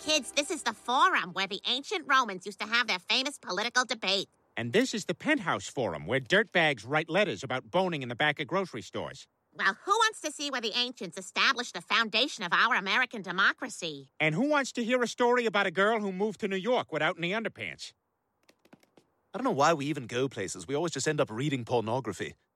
Kids, this is the Forum, where the ancient Romans used to have their famous political debate. And this is the Penthouse Forum, where dirtbags write letters about boning in the back of grocery stores. Well, who wants to see where the ancients established the foundation of our American democracy? And who wants to hear a story about a girl who moved to New York without any underpants? I don't know why we even go places. We always just end up reading pornography.